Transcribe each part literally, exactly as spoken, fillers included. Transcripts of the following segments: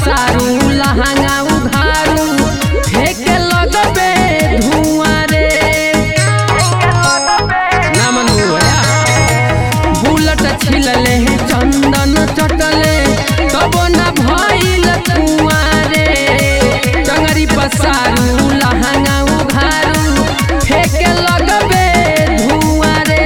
पसारू लहंगा उघारू फेंके लगबे धुआं रे ना मनुआ बुलट छिलले चंदन चटले तबो ना भइल कुआं रे टंगरी पसारू लहंगा उघारू फेंके लगबे धुआं रे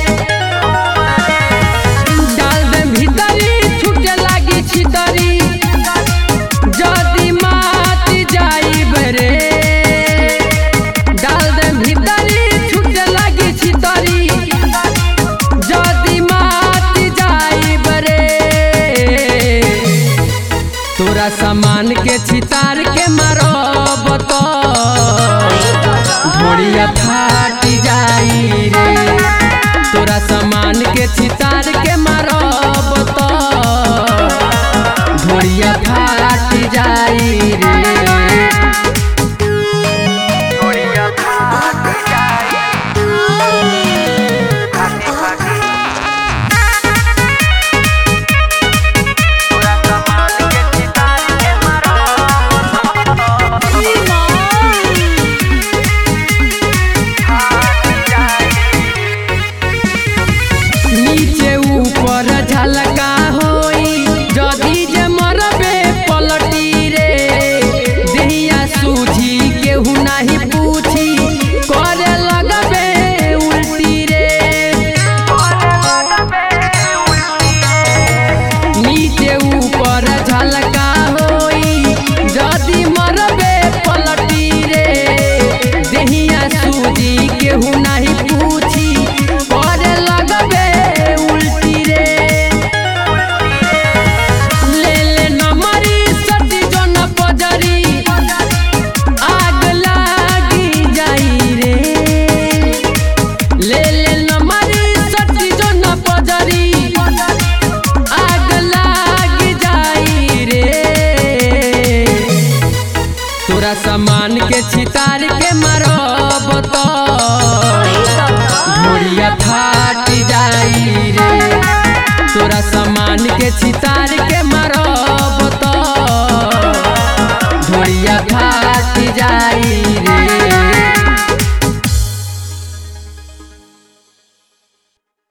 डाल दे भीतरी छूटे लागी छितरी जदी माटी जाइब रे डाल दे भीतरी छूटे लागी छितरी जदी माटी जाइब रे तोरा सामान के छितार के मारब तो ढोड़िया फाटी जाई रे तोरा सामान के छितार के मारब तो ढोड़िया फाटी जाई रे नीचे ऊपर झलका होई जदी जे मरबे पलटी रे देहिया सूझी केहू नाही पूछी करे लगबे उल्टी रे नीचे ऊपर झलका होई जदी मरबे पलटी रे देहिया सूझी केहू नाही पूछी करे लगबे उल्टी रे ले ले नमरी सटी जो न पजरी आग लागी जाई रे ले ले नमरी सटी जो न पजरी आग लागी जाई रे तोरा सामान के छितार के मारब तो ढोड़िया फाटी जाई रे तोरा सामान के छितार के मारब तो ढोड़िया फाटी जाई रे।